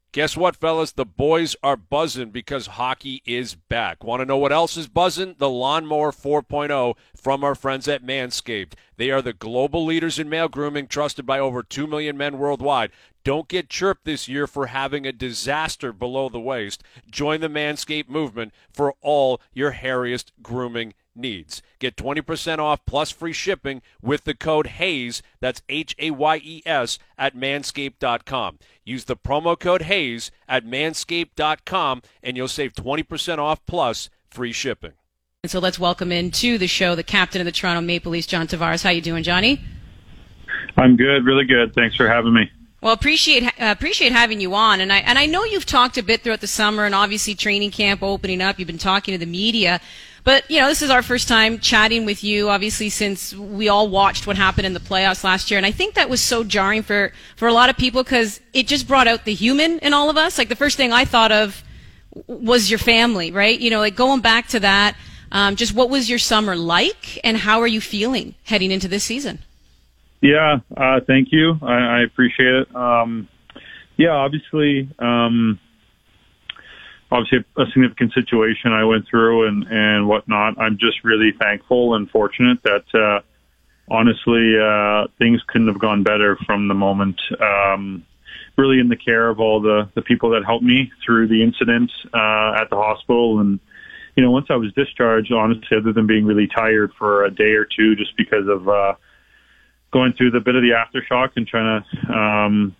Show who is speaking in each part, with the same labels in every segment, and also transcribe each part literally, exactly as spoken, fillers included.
Speaker 1: Guess what, fellas? The boys are buzzing because hockey is back. Want to know what else is buzzing? The Lawnmower four point oh from our friends at Manscaped. They are the global leaders in male grooming, trusted by over two million men worldwide. Don't get chirped this year for having a disaster below the waist. Join the Manscaped movement for all your hairiest grooming needs. Get twenty percent off plus free shipping with the code HAYES, that's H A Y E S, at manscaped dot com. Use the promo code HAYES at manscaped dot com and you'll save twenty percent off plus free shipping.
Speaker 2: And so let's welcome into the show the captain of the Toronto Maple Leafs, John Tavares. How you doing, Johnny?
Speaker 3: I'm good, really good. Thanks for having me.
Speaker 2: Well, appreciate uh, appreciate having you on, and I and I know you've talked a bit throughout the summer, and obviously training camp opening up. You've been talking to the media, but you know this is our first time chatting with you, obviously since we all watched what happened in the playoffs last year, and I think that was so jarring for for a lot of people because it just brought out the human in all of us. Like the first thing I thought of was your family, right? You know, like going back to that. Um, just what was your summer like, and how are you feeling heading into this season?
Speaker 3: Yeah, uh, thank you. I, I appreciate it. Um, yeah, obviously, um, obviously a significant situation I went through and, and whatnot. I'm just really thankful and fortunate that, uh, honestly, uh, things couldn't have gone better from the moment, um, really in the care of all the, the people that helped me through the incident, uh, at the hospital. And, you know, once I was discharged, honestly, other than being really tired for a day or two just because of, uh, going through the bit of the aftershock and trying to, um,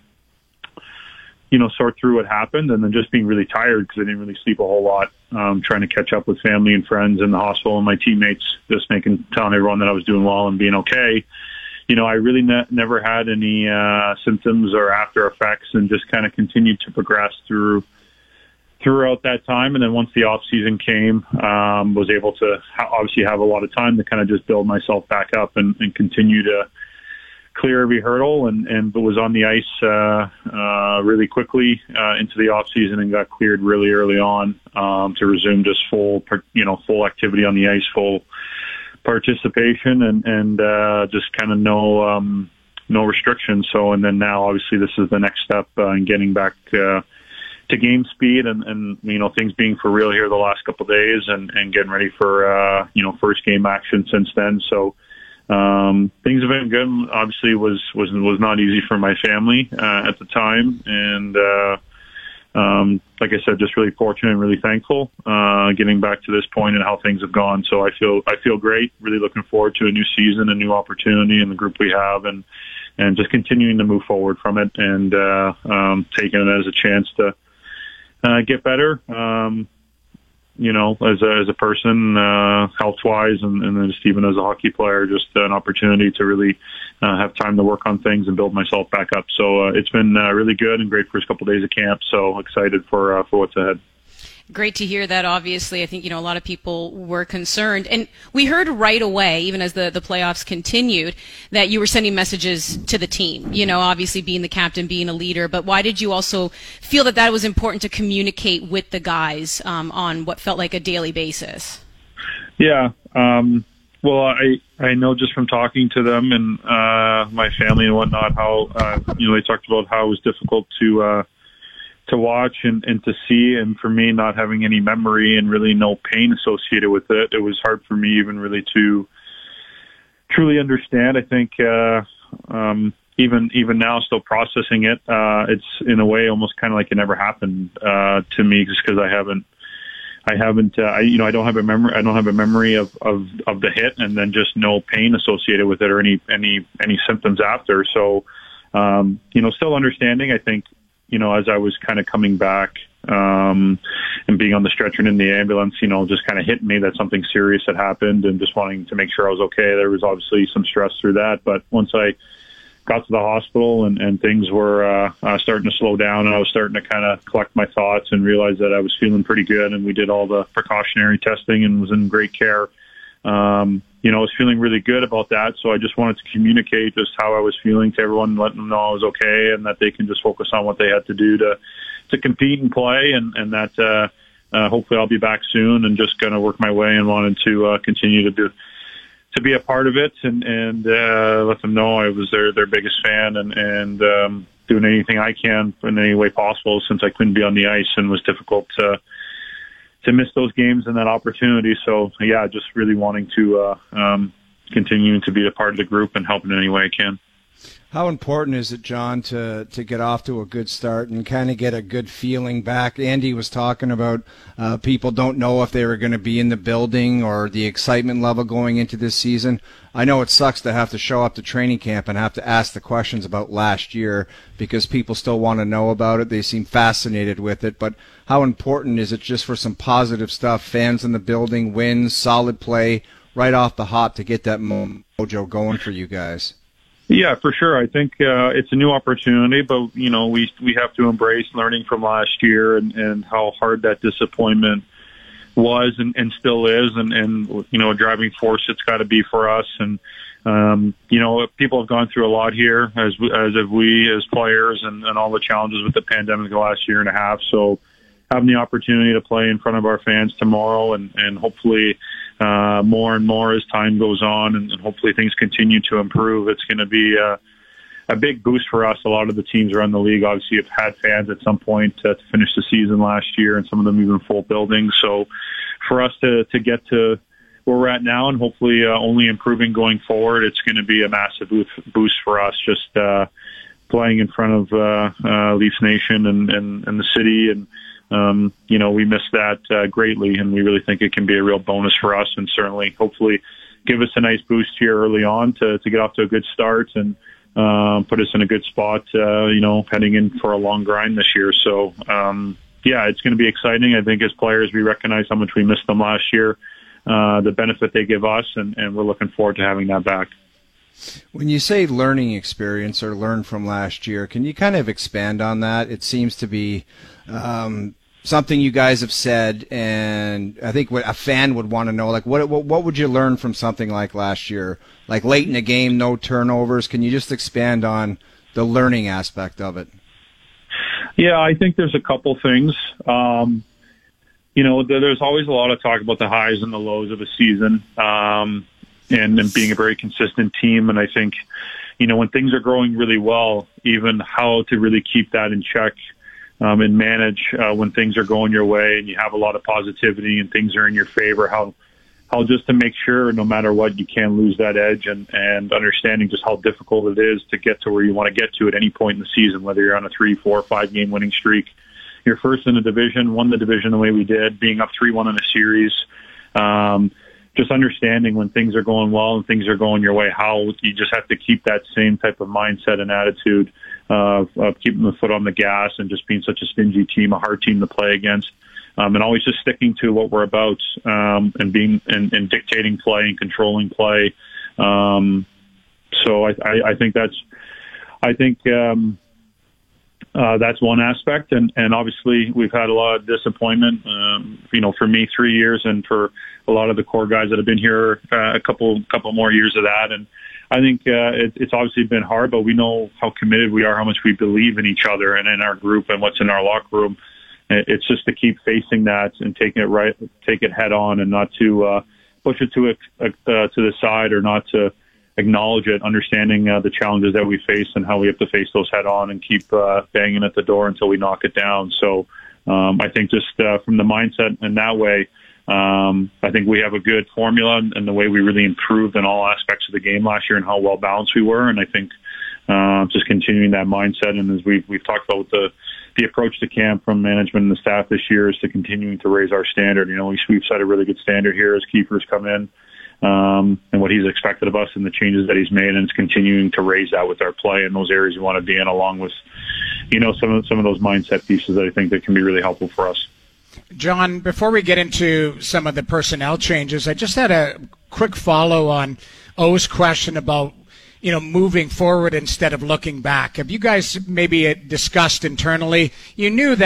Speaker 3: you know, sort through what happened, and then just being really tired because I didn't really sleep a whole lot, um, trying to catch up with family and friends in the hospital and my teammates, just making, telling everyone that I was doing well and being okay. You know, I really ne- never had any uh, symptoms or after effects, and just kind of continued to progress through throughout that time. And then once the off season came, um, was able to ha- obviously have a lot of time to kind of just build myself back up and, and continue to clear every hurdle, and, and was on the ice uh, uh, really quickly uh, into the off season, and got cleared really early on um, to resume just full, you know, full activity on the ice, full participation, and and uh, just kind of no um, no restrictions. So, and then now obviously this is the next step uh, in getting back uh, to game speed, and, and you know things being for real here the last couple of days, and, and getting ready for uh, you know first game action since then. So. Um, things have been good. Obviously, was was was not easy for my family uh, at the time, and uh, um, like I said, just really fortunate and really thankful uh, getting back to this point and how things have gone. So I feel I feel great. Really looking forward to a new season, a new opportunity, and the group we have, and and just continuing to move forward from it, and uh, um, taking it as a chance to uh, get better. Um, you know, as a, as a person, uh, health-wise, and, and then just even as a hockey player, just an opportunity to really uh, have time to work on things and build myself back up. So uh, it's been uh, really good and great first couple of days of camp. So excited for uh, for what's ahead.
Speaker 2: Great to hear that. Obviously, I think, you know, a lot of people were concerned. And we heard right away, even as the, the playoffs continued, that you were sending messages to the team, you know, obviously being the captain, being a leader. But why did you also feel that that was important to communicate with the guys um, on what felt like a daily basis?
Speaker 3: Yeah. Um, well, I, I know just from talking to them and uh, my family and whatnot, how, uh, you know, they talked about how it was difficult to, uh, to watch and, and to see, and for me not having any memory and really no pain associated with it, it was hard for me even really to truly understand. I think uh, um, even even now, still processing it, uh, it's in a way almost kind of like it never happened uh, to me, just because I haven't, I haven't, uh, I, you know, I don't have a memory, I don't have a memory of, of of the hit, and then just no pain associated with it or any any any symptoms after. So, um, you know, still understanding, I think. You know, as I was kind of coming back um, and being on the stretcher and in the ambulance, you know, just kind of hit me that something serious had happened, and just wanting to make sure I was okay. There was obviously some stress through that. But once I got to the hospital and, and things were uh, uh, starting to slow down, and I was starting to kind of collect my thoughts and realize that I was feeling pretty good, and we did all the precautionary testing and was in great care. Um, you know, I was feeling really good about that, so I just wanted to communicate just how I was feeling to everyone, letting them know I was okay, and that they can just focus on what they had to do to to compete and play, and, and that uh, uh, hopefully I'll be back soon, and just going to work my way, and wanted to uh, continue to do to be a part of it, and and uh, let them know I was their their biggest fan, and and um, doing anything I can in any way possible since I couldn't be on the ice and it was difficult to to miss those games and that opportunity. So yeah, just really wanting to uh, um, continue to be a part of the group and help in any way I can.
Speaker 4: How important is it, John, to, to get off to a good start and kind of get a good feeling back? Andy was talking about uh, people don't know if they were going to be in the building or the excitement level going into this season. I know it sucks to have to show up to training camp and have to ask the questions about last year because people still want to know about it. They seem fascinated with it. But how important is it just for some positive stuff, fans in the building, wins, solid play, right off the hop to get that mojo going for you guys?
Speaker 3: Yeah, for sure. I think uh, it's a new opportunity, but you know, we we have to embrace learning from last year and, and how hard that disappointment was and, and still is, and, and you know, a driving force it's got to be for us. And um, you know, people have gone through a lot here, as as have we as players, and, and all the challenges with the pandemic the last year and a half. So having the opportunity to play in front of our fans tomorrow, and and hopefully. Uh, more and more as time goes on, and, and hopefully things continue to improve. It's going to be a, a big boost for us. A lot of the teams around the league obviously have had fans at some point uh, to finish the season last year, and some of them even full buildings. So for us to, to get to where we're at now and hopefully uh, only improving going forward, it's going to be a massive boost for us just uh, playing in front of uh, uh, Leafs Nation and, and, and the city. And Um, you know, we miss that uh, greatly, and we really think it can be a real bonus for us, and certainly, hopefully, give us a nice boost here early on to, to get off to a good start and uh, put us in a good spot, uh, you know, heading in for a long grind this year. So, um, yeah, it's going to be exciting. I think as players, we recognize how much we missed them last year, uh, the benefit they give us, and, and we're looking forward to having that back.
Speaker 4: When you say learning experience or learn from last year, can you kind of expand on that? It seems to be um, something you guys have said, and I think what a fan would want to know, like, what, what what would you learn from something like last year? Like late in the game, no turnovers. Can you just expand on the learning aspect of it?
Speaker 3: Yeah, I think there's a couple things. Um, you know, there's always a lot of talk about the highs and the lows of a season. Um And, and being a very consistent team. And I think, you know, when things are growing really well, even how to really keep that in check um, and manage uh, when things are going your way and you have a lot of positivity and things are in your favor, how how just to make sure no matter what, you can't lose that edge, and, and understanding just how difficult it is to get to where you want to get to at any point in the season, whether you're on a three, four, five game winning streak. You're first in the division, won the division the way we did, being up three one in a series. Um, Just understanding when things are going well and things are going your way, how you just have to keep that same type of mindset and attitude of, of keeping the foot on the gas and just being such a stingy team, a hard team to play against, um, and always just sticking to what we're about um, and being and, and dictating play and controlling play. Um, so I, I, I think that's, I think. Um, Uh, that's one aspect, and, and obviously we've had a lot of disappointment. Um, you know, for me, three years, and for a lot of the core guys that have been here, uh, a couple couple more years of that. And I think uh, it, it's obviously been hard, but we know how committed we are, how much we believe in each other and in our group and what's in our locker room. It's just to keep facing that and taking it right, take it head on, and not to uh, push it to a, uh, to the side, or not to acknowledge it, understanding uh, the challenges that we face and how we have to face those head on and keep uh, banging at the door until we knock it down. So um, I think just uh, from the mindset in that way, um, I think we have a good formula, and the way we really improved in all aspects of the game last year and how well balanced we were. And I think uh, just continuing that mindset, and as we've, we've talked about with the, the approach to camp from management and the staff this year, is to continuing to raise our standard. You know, we, we've set a really good standard here as Kiefer's come in. Um, and what he's expected of us and the changes that he's made, and it's continuing to raise that with our play in those areas we want to be in, along with, you know, some of some of those mindset pieces that I think that can be really helpful for us.
Speaker 5: John, before we get into some of the personnel changes, I just had a quick follow on O's question about, you know, moving forward instead of looking back. Have you guys maybe discussed internally? You knew that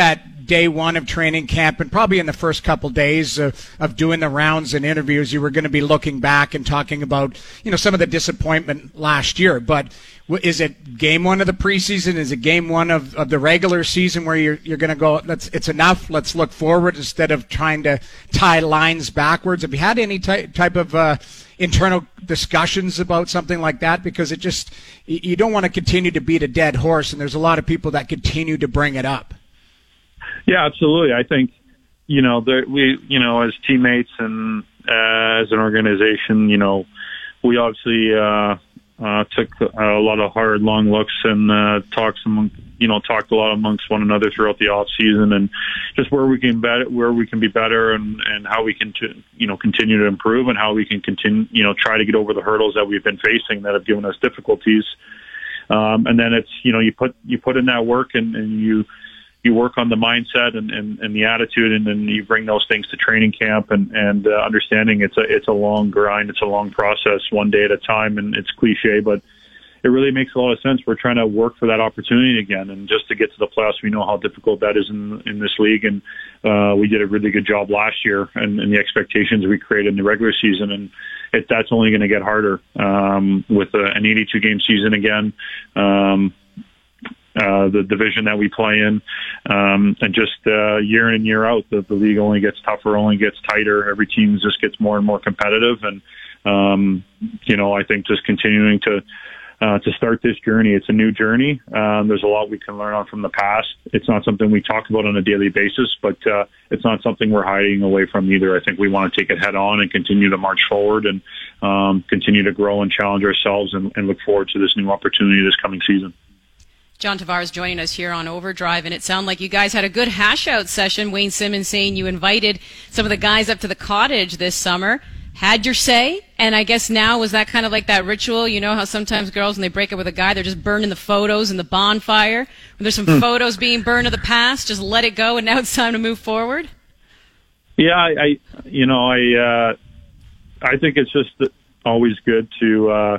Speaker 5: day one of training camp and probably in the first couple days of, of doing the rounds and interviews, you were going to be looking back and talking about, you know, some of the disappointment last year. But is it game one of the preseason? Is it game one of, of the regular season where you're you're going to go, let's it's enough, let's look forward instead of trying to tie lines backwards? Have you had any ty- type of uh, internal discussions about something like that? Because it just, you don't want to continue to beat a dead horse, and there's a lot of people that continue to bring it up.
Speaker 3: Yeah, absolutely. I think, you know, there, we, you know, as teammates and uh, as an organization, you know, we obviously uh, uh, took a lot of hard, long looks and uh, talks among, you know, talked a lot amongst one another throughout the off season, and just where we can better, where we can be better, and, and how we can, to, you know, continue to improve, and how we can continue, you know, try to get over the hurdles that we've been facing that have given us difficulties. Um, and then it's, you know, you put you put in that work, and, and you you work on the mindset and, and, and the attitude, and then you bring those things to training camp, and, and uh, understanding it's a it's a long grind, it's a long process, one day at a time, and it's cliche, but it really makes a lot of sense. We're trying to work for that opportunity again, and just to get to the playoffs, we know how difficult that is in in this league, and uh, we did a really good job last year, and, and the expectations we created in the regular season, and it, that's only going to get harder um, with a, an eighty-two game season again. Um, Uh, the division that we play in, um, and just uh, year in and year out, the, the league only gets tougher, only gets tighter. Every team just gets more and more competitive, and um, you know, I think just continuing to uh, to start this journey. It's a new journey. Um, there's a lot we can learn on from the past. It's not something we talk about on a daily basis, but uh, it's not something we're hiding away from either. I think we want to take it head on and continue to march forward, and um, continue to grow and challenge ourselves, and, and look forward to this new opportunity this coming season.
Speaker 2: John Tavares joining us here on Overdrive, and it sounded like you guys had a good hash-out session. Wayne Simmons saying you invited some of the guys up to the cottage this summer, had your say, and I guess now was that kind of like that ritual? You know how sometimes girls, when they break up with a guy, they're just burning the photos in the bonfire? When there's some hmm. photos being burned of the past, just let it go, and now it's time to move forward?
Speaker 3: Yeah, I, I you know, I, uh, I think it's just always good to uh,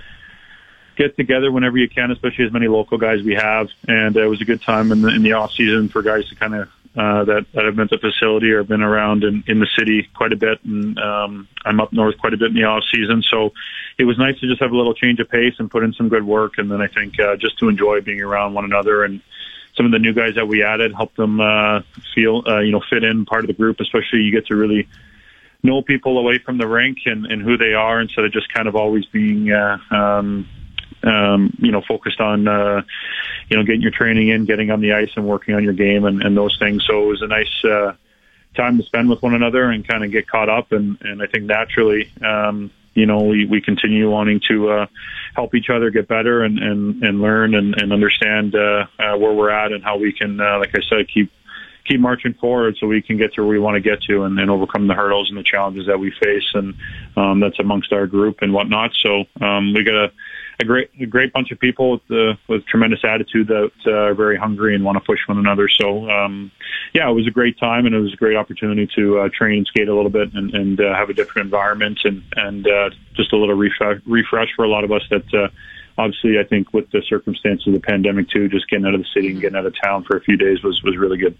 Speaker 3: get together whenever you can, especially as many local guys we have. And uh, it was a good time in the, in the off season for guys to kind of, uh, that, that have been at the facility or been around in, in the city quite a bit. And, um, I'm up north quite a bit in the off season. So it was nice to just have a little change of pace and put in some good work. And then I think, uh, just to enjoy being around one another, and some of the new guys that we added, help them, uh, feel, uh, you know, fit in part of the group, especially you get to really know people away from the rink and, and who they are, instead of just kind of always being, uh, um, Um, you know, focused on, uh, you know, getting your training in, getting on the ice and working on your game and, and those things. So it was a nice uh, time to spend with one another and kind of get caught up. And, and I think naturally, um, you know, we, we continue wanting to uh, help each other get better and, and, and learn and, and understand uh, uh, where we're at and how we can, uh, like I said, keep keep marching forward so we can get to where we want to get to, and, and overcome the hurdles and the challenges that we face. And um, that's amongst our group and whatnot. So um, we got a A great, a great bunch of people with, uh, with tremendous attitude that uh, are very hungry and want to push one another. So, um, yeah, it was a great time, and it was a great opportunity to uh, train and skate a little bit, and, and uh, have a different environment, and and uh, just a little refresh, refresh for a lot of us. That uh, obviously, I think, with the circumstances of the pandemic too, just getting out of the city and getting out of town for a few days was was really good.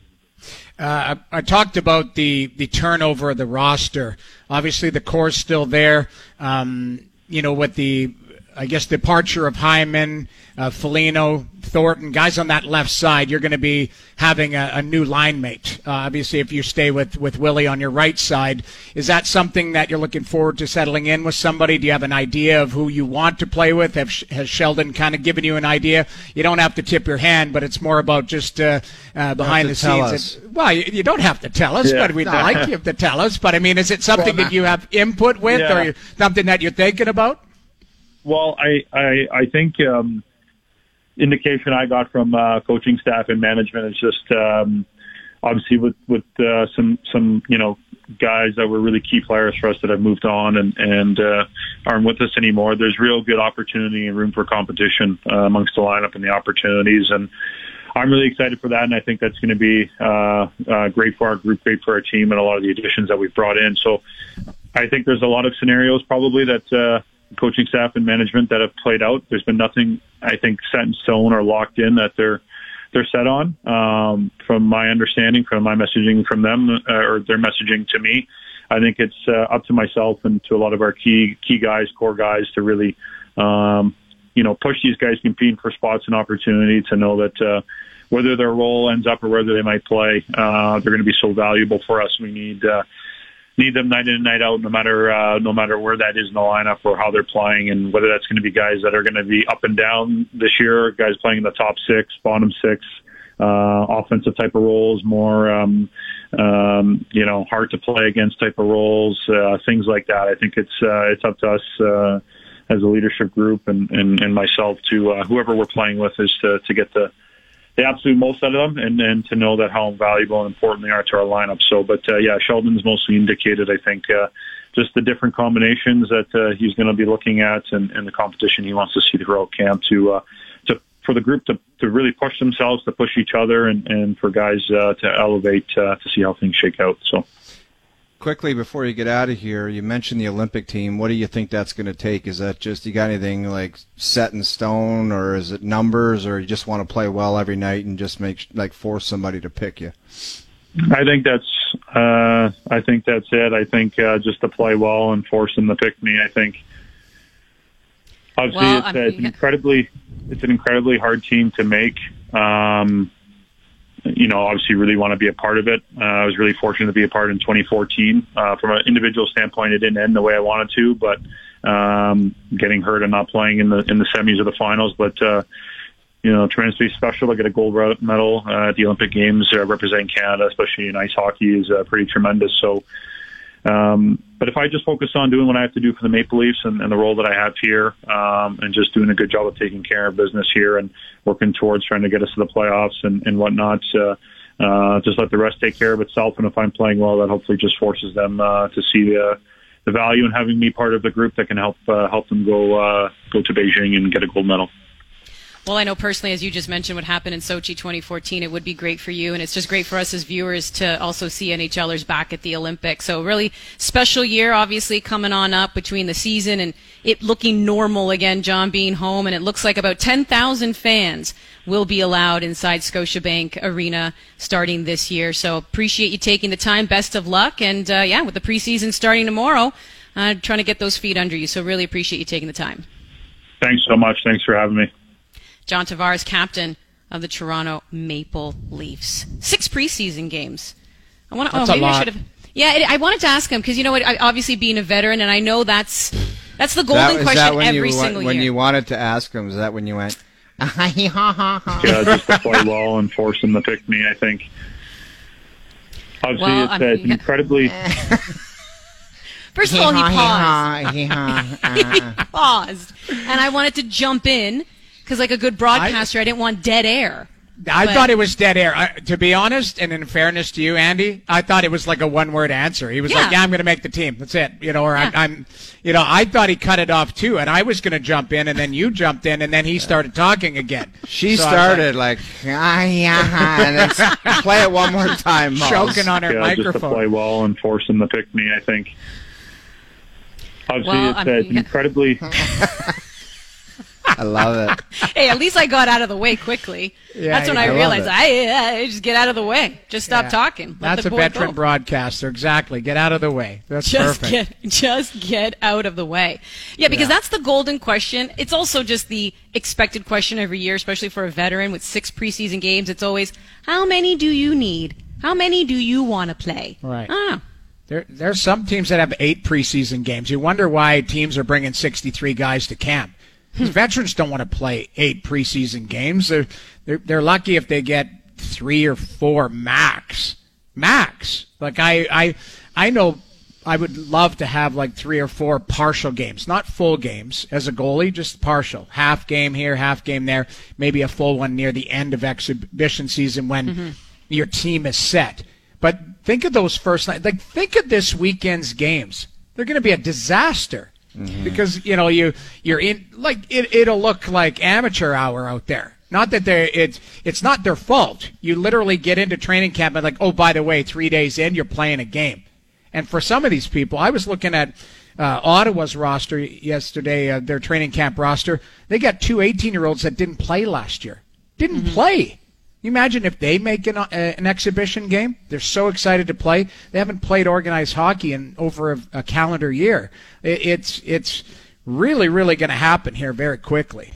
Speaker 5: Uh, I, I talked about the the turnover of the roster. Obviously, the core's still there. Um, you know, with the I guess departure of Hyman, uh, Foligno, Thornton, guys on that left side, you're going to be having a, a new line mate. Uh, obviously, if you stay with, with Willie on your right side, is that something that you're looking forward to settling in with somebody? Do you have an idea of who you want to play with? Have, has Sheldon kind of given you an idea? You don't have to tip your hand, but it's more about just uh, uh, behind the scenes. It, well, you, you don't have to tell us, yeah. but we'd like you to tell us. But, I mean, is it something well, that you have input with, yeah. or something that you're thinking about?
Speaker 3: Well, I, I, I think um, indication I got from uh, coaching staff and management is just um, obviously with, with uh, some, some, you know, guys that were really key players for us that have moved on and, and uh, aren't with us anymore. There's real good opportunity and room for competition uh, amongst the lineup and the opportunities. And I'm really excited for that. And I think that's going to be uh, uh, great for our group, great for our team, and a lot of the additions that we've brought in. So I think there's a lot of scenarios probably that, uh, coaching staff and management that have played out. There's been nothing, I think, set in stone or locked in that they're they're set on. Um, from my understanding, from my messaging from them, uh, or their messaging to me, I think it's uh, up to myself and to a lot of our key key guys, core guys, to really, um, you know, push these guys competing for spots and opportunity, to know that uh, whether their role ends up or whether they might play, uh, they're going to be so valuable for us. We need uh, need them night in and night out, no matter uh, no matter where that is in the lineup or how they're playing, and whether that's going to be guys that are going to be up and down this year, guys playing in the top six, bottom six, uh, offensive type of roles, more. Um, Um, you know, hard to play against type of roles, uh, things like that. I think it's uh, it's up to us uh, as a leadership group and, and, and myself to uh, whoever we're playing with is to, to get the the absolute most out of them, and, and to know that how valuable and important they are to our lineup. So, but uh, yeah, Sheldon's mostly indicated. I think uh, just the different combinations that uh, he's going to be looking at, and, and the competition he wants to see throughout camp to uh, to for the group to, to really push themselves, to push each other, and, and for guys uh, to elevate uh, to see how things shake out. So,
Speaker 4: quickly before you get out of here, you mentioned the Olympic team. What do you think that's going to take? Is that just, you got anything like set in stone, or is it numbers, or you just want to play well every night and just make like force somebody to pick you?
Speaker 3: I think that's uh, I think that's it. I think uh, just to play well and force them to pick me. I think obviously
Speaker 2: well,
Speaker 3: it's,
Speaker 2: I
Speaker 3: uh,
Speaker 2: mean,
Speaker 3: it's incredibly it's an incredibly hard team to make. Um, you know, obviously really want to be a part of it. Uh, I was really fortunate to be a part in twenty fourteen. Uh, from an individual standpoint, it didn't end the way I wanted to, but um, getting hurt and not playing in the in the semis or the finals. But uh, you know, tremendously special to get a gold medal uh, at the Olympic Games uh, representing Canada, especially in ice hockey, is uh, pretty tremendous. So, um, but if I just focus on doing what I have to do for the Maple Leafs and, and the role that I have here, um, and just doing a good job of taking care of business here and working towards trying to get us to the playoffs and, and whatnot, uh, uh, just let the rest take care of itself. And if I'm playing well, that hopefully just forces them uh, to see the, the value in having me part of the group that can help uh, help them go uh, go to Beijing and get a gold medal.
Speaker 2: Well, I know personally, as you just mentioned, what happened in Sochi twenty fourteen, it would be great for you, and it's just great for us as viewers to also see NHLers back at the Olympics. So really special year, obviously, coming on up between the season and it looking normal again, John being home, and it looks like about ten thousand fans will be allowed inside Scotiabank Arena starting this year. So appreciate you taking the time. Best of luck, and uh, yeah, with the preseason starting tomorrow, uh, trying to get those feet under you. So really appreciate you taking the time.
Speaker 3: Thanks so much. Thanks for having me.
Speaker 2: John Tavares, captain of the Toronto Maple Leafs. Six preseason games. I want to. Oh, maybe I should have. Yeah, it, I wanted to ask him because you know what? I, obviously, being a veteran, and I know that's that's the golden
Speaker 4: that,
Speaker 2: question every
Speaker 4: you,
Speaker 2: single
Speaker 4: when
Speaker 2: year.
Speaker 4: When you wanted to ask him, is that when you went?
Speaker 3: Yeah, just to play well and force them to pick me. I think. Obviously,
Speaker 2: Well,
Speaker 3: it's,
Speaker 2: I
Speaker 3: uh,
Speaker 2: mean,
Speaker 3: it's incredibly.
Speaker 2: First of all, he paused. He paused, and I wanted to jump in. Because like a good broadcaster, I, I didn't want dead air.
Speaker 5: I
Speaker 2: but,
Speaker 5: thought it was dead air. I, to be honest, and in fairness to you, Andy, I thought it was like a one-word answer. He was
Speaker 2: yeah.
Speaker 5: like, "Yeah, I'm going to make the team. That's it." You know, or
Speaker 2: yeah.
Speaker 5: I, I'm, you know, I thought he cut it off too, and I was going to jump in, and then you jumped in, and then he started talking again.
Speaker 4: She
Speaker 5: so
Speaker 4: started like, ah, yeah, and then play it one more time, Moz.
Speaker 5: Choking on her
Speaker 3: yeah,
Speaker 5: microphone.
Speaker 3: Just to play well and force them to pick me. I think. Obviously,
Speaker 2: well,
Speaker 3: it's,
Speaker 2: I
Speaker 3: uh,
Speaker 2: mean,
Speaker 3: it's incredibly.
Speaker 4: I love it.
Speaker 2: Hey, at least I got out of the way quickly.
Speaker 5: Yeah,
Speaker 2: That's when I,
Speaker 4: I
Speaker 2: realized I, I just get out of the way. Just stop
Speaker 5: Yeah.
Speaker 2: talking. Let
Speaker 5: That's
Speaker 2: the
Speaker 5: a
Speaker 2: boy
Speaker 5: veteran
Speaker 2: go.
Speaker 5: broadcaster. Exactly. Get out of the way. That's
Speaker 2: Just
Speaker 5: perfect.
Speaker 2: get, just get out of the way. Yeah, because
Speaker 5: Yeah.
Speaker 2: that's the golden question. It's also just the expected question every year, especially for a veteran with six preseason games. It's always, how many do you need? How many do you want to play?
Speaker 5: Right.
Speaker 2: I don't know.
Speaker 5: There, there's some teams that have eight preseason games. You wonder why teams are bringing sixty-three guys to camp. Because veterans don't want to play eight preseason games. They're, they're they're lucky if they get three or four max. Max. Like I I I know I would love to have like three or four partial games, not full games as a goalie, just partial. Half game here, half game there, maybe a full one near the end of exhibition season when mm-hmm. your team is set. But think of those first night. Like think of this weekend's games. They're going to be a disaster. Mm-hmm. Because you know you you're in like it it'll look like amateur hour out there. Not that they it's it's not their fault. You literally get into training camp and like, oh, by the way, three days in you're playing a game. And for some of these people, I was looking at uh, Ottawa's roster yesterday, uh, their training camp roster. They got two eighteen-year-olds that didn't play last year. Didn't mm-hmm. play. You imagine if they make an, uh, an exhibition game? They're so excited to play. They haven't played organized hockey in over a, a calendar year. It, it's it's really, really going to happen here very quickly.